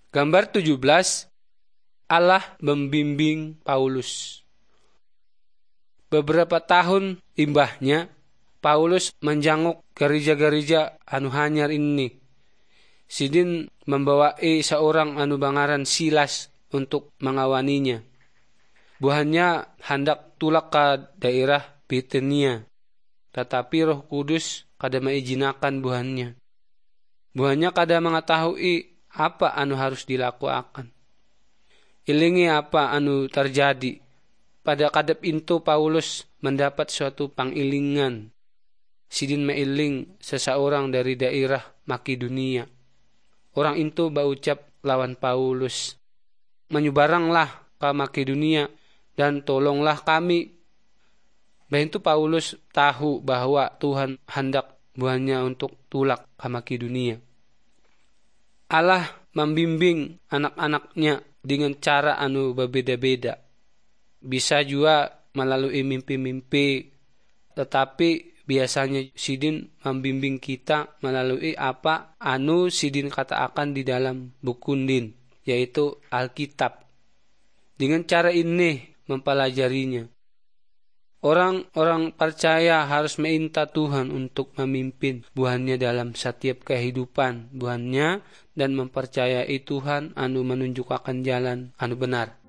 Gambar 17, Allah membimbing Paulus. Beberapa tahun imbahnya, Paulus menjanguk gereja-gereja anu hanyar ini. Sidin membawai seorang anu bangaran Silas untuk mengawaninya. Buahnya hendak tulak ke daerah Bithania, tetapi Roh Kudus kada mengizinakan buahnya. Buahnya kada mengetahui apa anu harus dilakukan. Ilingi apa anu terjadi. Pada kadep itu Paulus mendapat suatu pangilingan. Sidin meiling seseorang dari daerah Makedonia. Orang itu berucap lawan Paulus, "Menyubaranglah ke Makedonia dan tolonglah kami." Begitu Paulus tahu bahwa Tuhan hendak buahnya untuk tulak ke Makedonia. Allah membimbing anak-anaknya dengan cara anu berbeda-beda. Bisa juga melalui mimpi-mimpi, tetapi biasanya Sidin membimbing kita melalui apa anu Sidin katakan di dalam buku Din, yaitu Alkitab. Dengan cara ini mempelajarinya. Orang-orang percaya harus meminta Tuhan untuk memimpin buahnya dalam setiap kehidupan buahnya dan mempercayai Tuhan anu menunjukkan jalan anu benar.